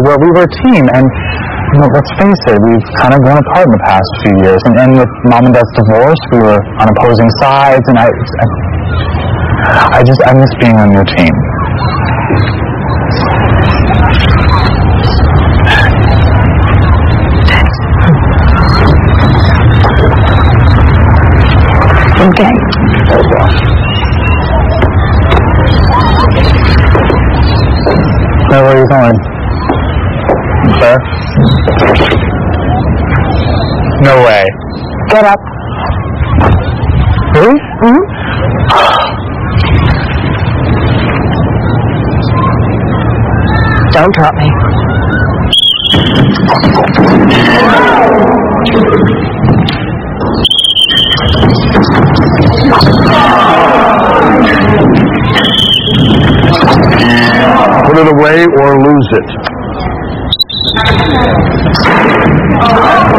where we were a team, and let's face it, we've kind of grown apart in the past few years. And with Mom and Dad's divorce, we were on opposing sides, and I miss being on your team. Okay. Now, where are you going? Sir? No way. Get up. Really? Mm-hmm. Don't drop me. Put it away or lose it.